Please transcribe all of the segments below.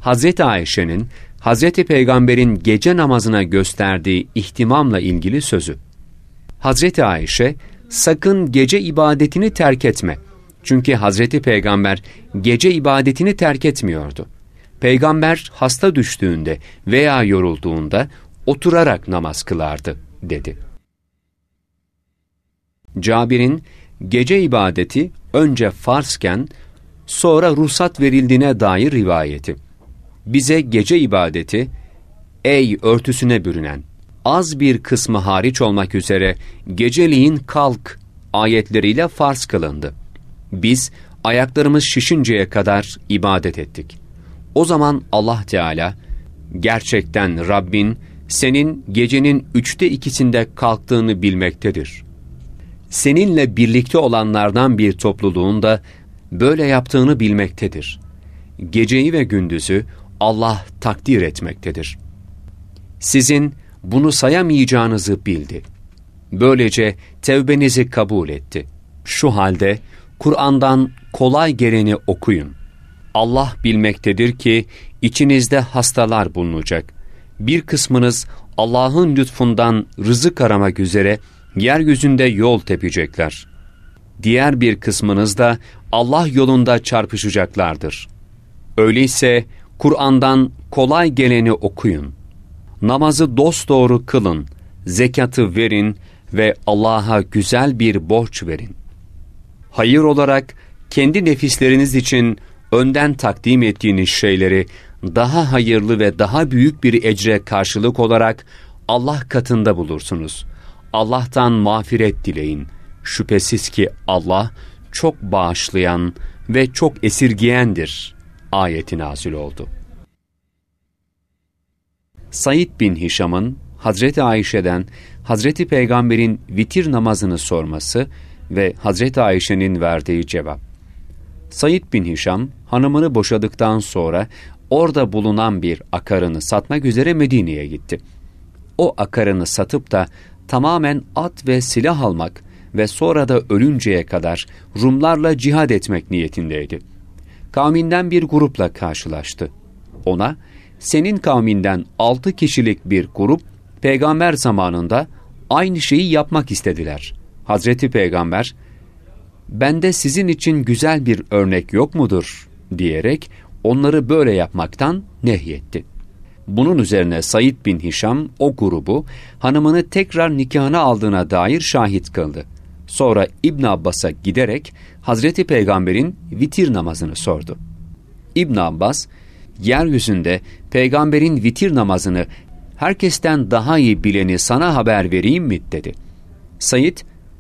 Hazreti Ayşe'nin, Hazreti Peygamber'in gece namazına gösterdiği ihtimamla ilgili sözü. Hazreti Ayşe, sakın gece ibadetini terk etme. Çünkü Hazreti Peygamber gece ibadetini terk etmiyordu. Peygamber hasta düştüğünde veya yorulduğunda oturarak namaz kılardı, dedi. Cabir'in gece ibadeti önce farzken sonra ruhsat verildiğine dair rivayeti. Bize gece ibadeti, ey örtüsüne bürünen, az bir kısmı hariç olmak üzere geceliğin kalk ayetleriyle farz kılındı. Biz ayaklarımız şişinceye kadar ibadet ettik. O zaman Allah Teala, gerçekten Rabbin senin gecenin 2/3'ünde kalktığını bilmektedir. Seninle birlikte olanlardan bir topluluğun da böyle yaptığını bilmektedir. Geceyi ve gündüzü Allah takdir etmektedir. Sizin bunu sayamayacağınızı bildi. Böylece tevbenizi kabul etti. Şu halde Kur'an'dan kolay geleni okuyun. Allah bilmektedir ki içinizde hastalar bulunacak. Bir kısmınız Allah'ın lütfundan rızık aramak üzere yeryüzünde yol tepecekler. Diğer bir kısmınız da Allah yolunda çarpışacaklardır. Öyleyse Kur'an'dan kolay geleni okuyun. Namazı dosdoğru kılın, zekatı verin ve Allah'a güzel bir borç verin. Hayır olarak kendi nefisleriniz için önden takdim ettiğiniz şeyleri daha hayırlı ve daha büyük bir ecre karşılık olarak Allah katında bulursunuz. Allah'tan mağfiret dileyin. Şüphesiz ki Allah çok bağışlayan ve çok esirgiyendir. Ayeti nazil oldu. Said bin Hişam'ın Hazreti Ayşe'den Hazreti Peygamber'in vitir namazını sorması ve Hazreti Ayşe'nin verdiği cevap. Said bin Hişam, hanımını boşadıktan sonra orada bulunan bir akarını satmak üzere Medine'ye gitti. O akarını satıp da tamamen at ve silah almak ve sonra da ölünceye kadar Rumlarla cihad etmek niyetindeydi. Kavminden bir grupla karşılaştı. Ona, senin kavminden 6 kişilik bir grup, peygamber zamanında aynı şeyi yapmak istediler. Hazreti Peygamber, bende sizin için güzel bir örnek yok mudur? Diyerek onları böyle yapmaktan nehyetti. Bunun üzerine Said bin Hişam o grubu hanımını tekrar nikahına aldığına dair şahit kıldı. Sonra İbn Abbas'a giderek Hazreti Peygamber'in vitir namazını sordu. İbn Abbas, yeryüzünde Peygamber'in vitir namazını herkesten daha iyi bileni sana haber vereyim mi dedi. Said,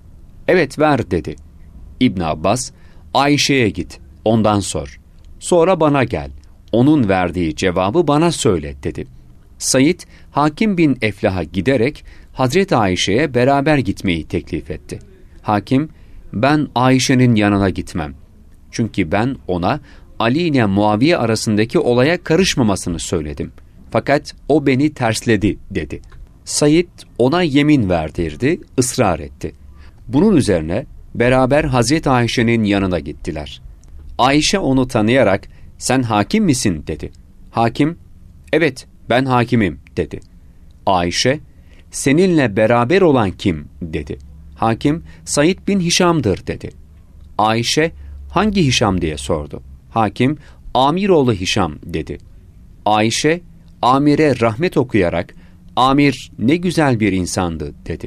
evet ver dedi. İbn Abbas, Ayşe'ye git, ondan sor. Sonra bana gel, onun verdiği cevabı bana söyle dedi. Said, Hakim bin Eflah'a giderek Hazreti Ayşe'ye beraber gitmeyi teklif etti. Hakim, ben Ayşe'nin yanına gitmem. Çünkü ben ona Ali ile Muaviye arasındaki olaya karışmamasını söyledim. Fakat o beni tersledi dedi. Said ona yemin verdirdi, ısrar etti. Bunun üzerine beraber Hazreti Ayşe'nin yanına gittiler. Ayşe onu tanıyarak sen hakim misin dedi. Hakim, evet ben hakimim dedi. Ayşe, seninle beraber olan kim dedi. Hakim, Said bin Hişam'dır dedi. Ayşe, hangi Hişam diye sordu. Hakim, Amiroğlu Hişam dedi. Ayşe, Amir'e rahmet okuyarak, Amir ne güzel bir insandı dedi.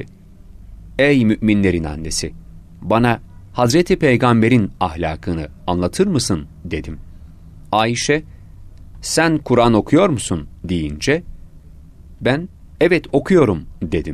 Ey müminlerin annesi, bana Hazreti Peygamber'in ahlakını anlatır mısın dedim. Ayşe, sen Kur'an okuyor musun deyince, ben evet okuyorum dedim.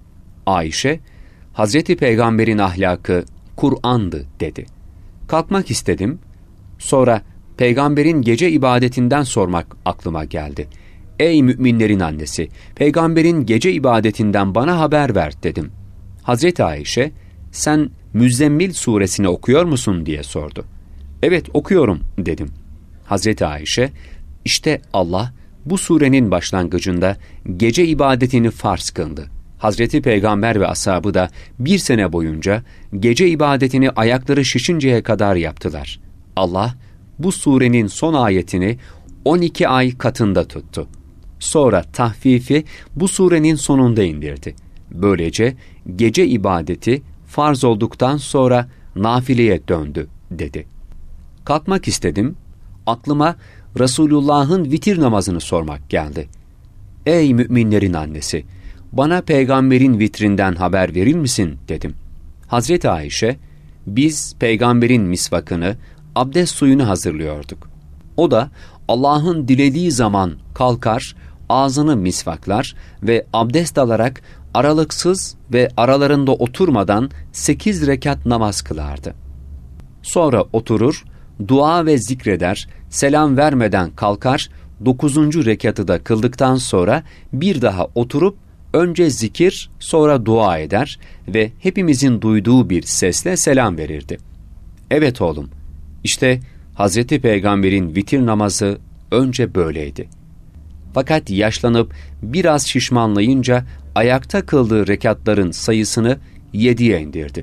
Ayşe, Hazreti Peygamber'in ahlakı Kur'an'dı dedi. Kalkmak istedim. Sonra Peygamber'in gece ibadetinden sormak aklıma geldi. Ey müminlerin annesi, Peygamber'in gece ibadetinden bana haber ver dedim. Hazreti Ayşe, sen Müzzemmil suresini okuyor musun diye sordu. Evet okuyorum dedim. Hazreti Ayşe, işte Allah bu surenin başlangıcında gece ibadetini farz kıldı. Hazreti Peygamber ve ashabı da 1 sene boyunca gece ibadetini ayakları şişinceye kadar yaptılar. Allah bu surenin son ayetini 12 ay katında tuttu. Sonra tahfifi bu surenin sonunda indirdi. Böylece gece ibadeti farz olduktan sonra nafileye döndü dedi. Kalkmak istedim. Aklıma Resulullah'ın vitir namazını sormak geldi. Ey müminlerin annesi! Bana peygamberin vitrinden haber verir misin dedim. Hazreti Ayşe, biz peygamberin misvakını, abdest suyunu hazırlıyorduk. O da Allah'ın dilediği zaman kalkar, ağzını misvaklar ve abdest alarak aralıksız ve aralarında oturmadan 8 rekat namaz kılardı. Sonra oturur, dua ve zikreder, selam vermeden kalkar, 9. rekatı da kıldıktan sonra bir daha oturup önce zikir, sonra dua eder ve hepimizin duyduğu bir sesle selam verirdi. Evet oğlum, işte Hazreti Peygamber'in vitir namazı önce böyleydi. Fakat yaşlanıp biraz şişmanlayınca ayakta kıldığı rekatların sayısını 7'ye indirdi.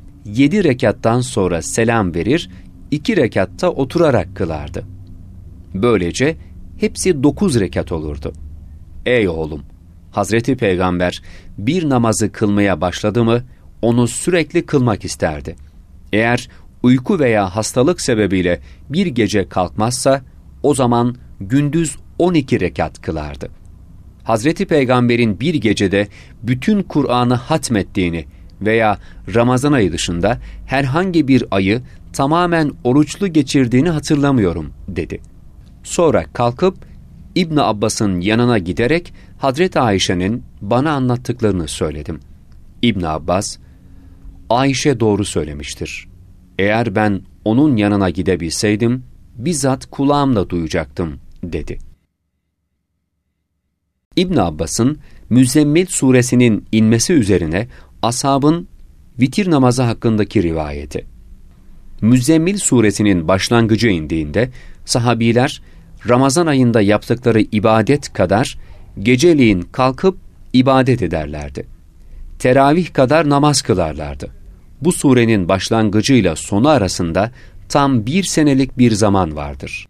7 rekattan sonra selam verir, 2 rekatta oturarak kılardı. Böylece hepsi 9 rekat olurdu. Ey oğlum! Hazreti Peygamber bir namazı kılmaya başladı mı, onu sürekli kılmak isterdi. Eğer uyku veya hastalık sebebiyle bir gece kalkmazsa, o zaman gündüz 12 rekat kılardı. Hazreti Peygamber'in bir gecede bütün Kur'an'ı hatmettiğini veya Ramazan ayı dışında herhangi bir ayı tamamen oruçlu geçirdiğini hatırlamıyorum dedi. Sonra kalkıp İbn Abbas'ın yanına giderek Hazreti Ayşe'nin bana anlattıklarını söyledim. İbn Abbas, Ayşe doğru söylemiştir. Eğer ben onun yanına gidebilseydim, bizzat kulağımla duyacaktım dedi. İbn Abbas'ın Müzzemmil suresinin inmesi üzerine ashabın vitir namazı hakkındaki rivayeti. Müzzemmil suresinin başlangıcı indiğinde sahabiler Ramazan ayında yaptıkları ibadet kadar geceliğin kalkıp ibadet ederlerdi. Teravih kadar namaz kılarlardı. Bu surenin başlangıcıyla sonu arasında tam 1 senelik bir zaman vardır.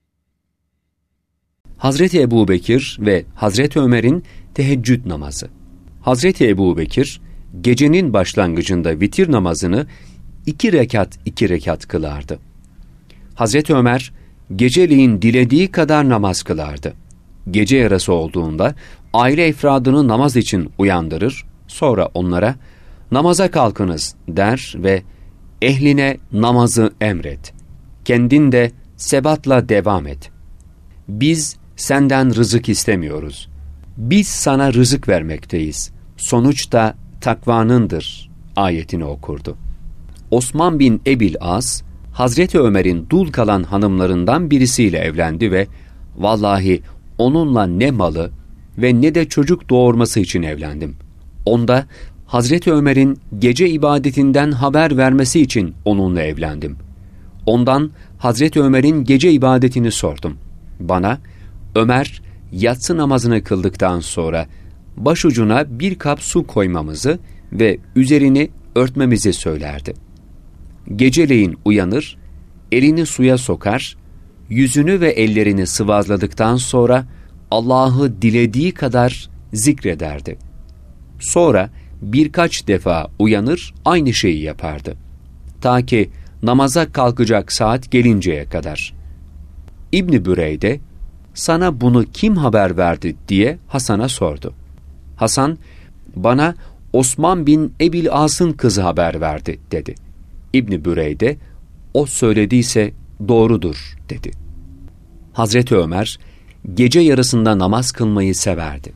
Hazreti Ebubekir ve Hazreti Ömer'in teheccüd namazı. Hazreti Ebubekir gecenin başlangıcında vitir namazını 2 rekat kılardı. Hazreti Ömer geceliğin dilediği kadar namaz kılardı. Gece yarısı olduğunda aile efradını namaz için uyandırır, sonra onlara namaza kalkınız der ve ehline namazı emret. Kendin de sebatla devam et. Biz senden rızık istemiyoruz. Biz sana rızık vermekteyiz. Sonuçta takvanındır ayetini okurdu. Osman bin Ebil As, Hazreti Ömer'in dul kalan hanımlarından birisiyle evlendi ve vallahi onunla ne malı ve ne de çocuk doğurması için evlendim. Onda Hazreti Ömer'in gece ibadetinden haber vermesi için onunla evlendim. Ondan Hazreti Ömer'in gece ibadetini sordum. Bana Ömer yatsı namazını kıldıktan sonra başucuna bir kap su koymamızı ve üzerini örtmemizi söylerdi. Geceleyin uyanır, elini suya sokar, yüzünü ve ellerini sıvazladıktan sonra Allah'ı dilediği kadar zikrederdi. Sonra birkaç defa uyanır, aynı şeyi yapardı. Ta ki namaza kalkacak saat gelinceye kadar. İbn-i Büreyde, sana bunu kim haber verdi diye Hasan'a sordu. Hasan, bana Osman bin Ebil As'ın kızı haber verdi dedi. İbn-i Büreyde, o söylediyse doğrudur dedi. Hazreti Ömer, gece yarısında namaz kılmayı severdi.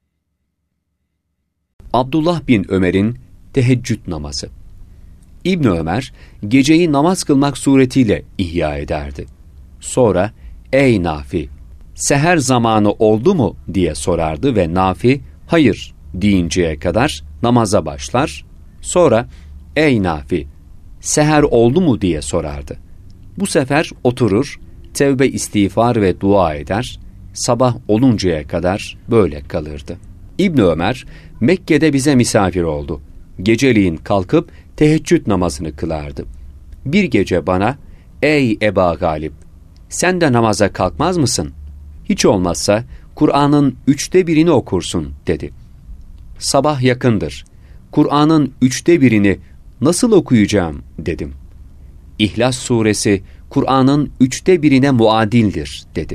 Abdullah bin Ömer'in teheccüd namazı. İbn Ömer, geceyi namaz kılmak suretiyle ihya ederdi. Sonra, ey Nafi, seher zamanı oldu mu diye sorardı ve Nafi, hayır deyinceye kadar namaza başlar. Sonra, ey Nafi, seher oldu mu diye sorardı. Bu sefer oturur, tevbe istiğfar ve dua eder, sabah oluncaya kadar böyle kalırdı. İbn Ömer, Mekke'de bize misafir oldu. Geceliğin kalkıp teheccüd namazını kılardı. Bir gece bana, ey Eba Galip, sen de namaza kalkmaz mısın? Hiç olmazsa Kur'an'ın 1/3'ünü okursun dedi. Sabah yakındır. Kur'an'ın 1/3'ünü nasıl okuyacağım dedim. İhlas suresi Kur'an'ın 1/3'üne muadildir dedi.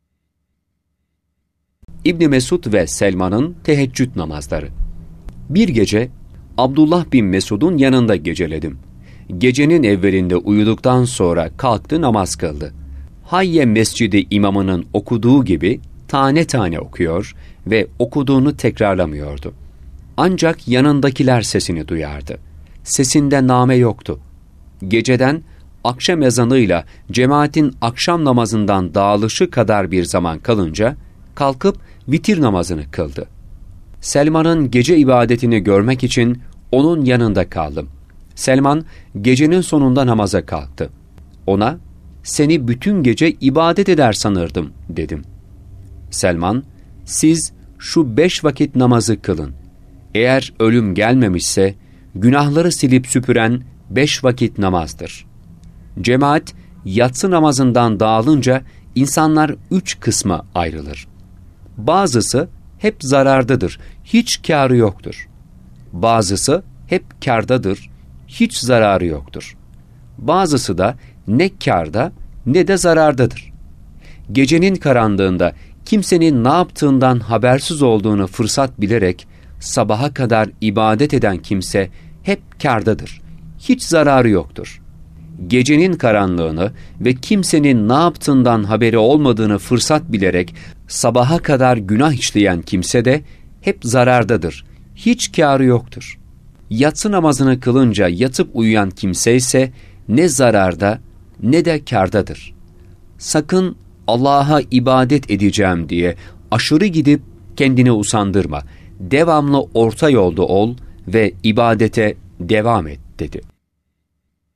İbn Mesud ve Selman'ın teheccüd namazları. Bir gece Abdullah bin Mesud'un yanında geceledim. Gecenin evvelinde uyuduktan sonra kalktı, namaz kıldı. Hayye Mescidi imamının okuduğu gibi tane tane okuyor ve okuduğunu tekrarlamıyordu. Ancak yanındakiler sesini duyardı. Sesinde name yoktu. Geceden akşam ezanıyla cemaatin akşam namazından dağılışı kadar bir zaman kalınca kalkıp vitir namazını kıldı. Selman'ın gece ibadetini görmek için onun yanında kaldım. Selman gecenin sonunda namaza kalktı. Ona, seni bütün gece ibadet eder sanırdım dedim. Selman, siz şu 5 vakit namazı kılın. Eğer ölüm gelmemişse günahları silip süpüren 5 vakit namazdır. Cemaat yatsı namazından dağılınca insanlar 3 kısma ayrılır. Bazısı hep zarardadır, hiç kârı yoktur. Bazısı hep kârdadır, hiç zararı yoktur. Bazısı da ne kârda ne de zarardadır. Gecenin karanlığında kimsenin ne yaptığından habersiz olduğunu fırsat bilerek sabaha kadar ibadet eden kimse hep kârdadır, hiç zararı yoktur. Gecenin karanlığını ve kimsenin ne yaptığından haberi olmadığını fırsat bilerek sabaha kadar günah işleyen kimse de hep zarardadır, hiç kârı yoktur. Yatsı namazını kılınca yatıp uyuyan kimse ise ne zararda ne de kârdadır. Sakın Allah'a ibadet edeceğim diye aşırı gidip kendini usandırma. Devamlı orta yolda ol ve ibadete devam et dedi.